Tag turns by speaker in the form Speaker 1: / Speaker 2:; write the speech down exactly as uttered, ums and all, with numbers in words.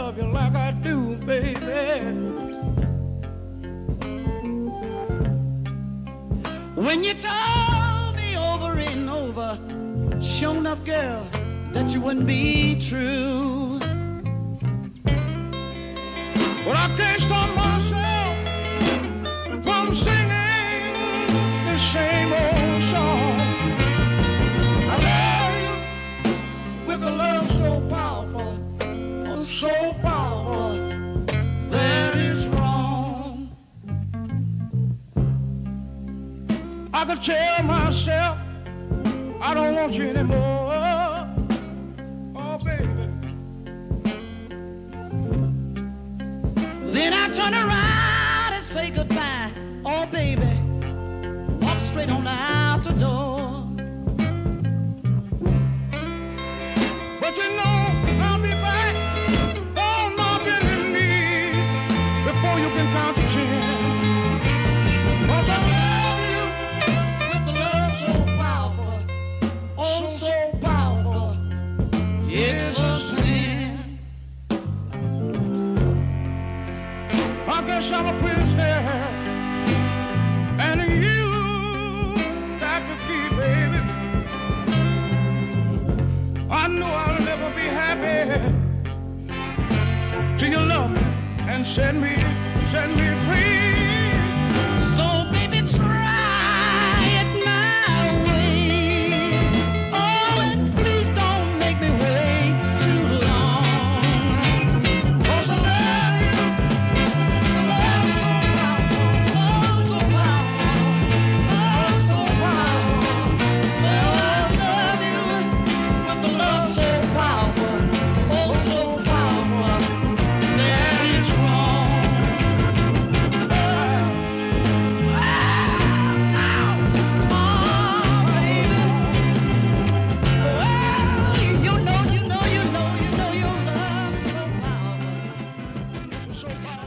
Speaker 1: love you like I do, baby. When you told me over and over, sure enough, girl, that you wouldn't be true. But I can't stop myself from singing the same old song. I love you with a love so powerful, oh, so powerful that is wrong. I could tell myself I don't want you anymore. Oh, baby. Then I turn around and say goodbye. Oh, baby. Walk straight on out the door. But you know I'll be back on my bending knees before you can count to ten. 'Cause I love you with a love so powerful, oh, so powerful, it's a sin. I guess I'm a prisoner, and you got to keep, baby. I know I'll never be happy till you love me and set me, set me free. So baby, try it my way. Oh, and please don't make me wait too long. 'Cause I love you, I love so powerful, oh, so powerful, oh, so powerful. Well, I love you with a love so powerful, oh, so powerful that is wrong. Oh, baby. Oh, you know, you know, you know, you know your love is so powerful. So powerful.